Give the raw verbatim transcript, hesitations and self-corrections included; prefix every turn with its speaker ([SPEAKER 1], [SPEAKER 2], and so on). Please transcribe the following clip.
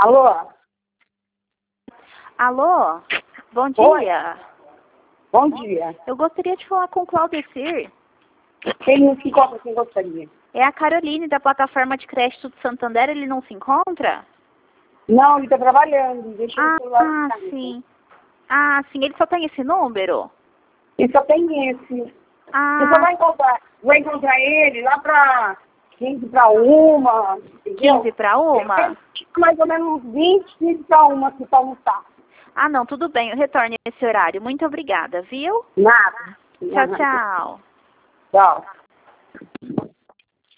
[SPEAKER 1] Alô?
[SPEAKER 2] Alô? Bom
[SPEAKER 1] Oi.
[SPEAKER 2] dia.
[SPEAKER 1] Bom dia.
[SPEAKER 2] Eu gostaria de falar com o Claudecir.
[SPEAKER 1] Quem não se encontra, quem gostaria?
[SPEAKER 2] É a Caroline, da plataforma de crédito do Santander. Ele não se encontra?
[SPEAKER 1] Não, ele está trabalhando. Deixa
[SPEAKER 2] Ah,
[SPEAKER 1] o celular.
[SPEAKER 2] ah, sim. Ah, sim. Ele só tem esse número?
[SPEAKER 1] Ele só tem esse. Você só
[SPEAKER 2] Ah,
[SPEAKER 1] vai encontrar, vai encontrar ele lá para quinze para uma, entendeu?
[SPEAKER 2] quinze para uma?
[SPEAKER 1] Mais ou menos vinte, quinze para uma, se para almoçar.
[SPEAKER 2] Ah, não. Tudo bem. Eu retorno nesse horário. Muito obrigada, viu?
[SPEAKER 1] Nada.
[SPEAKER 2] Tchau, tchau.
[SPEAKER 1] Tchau.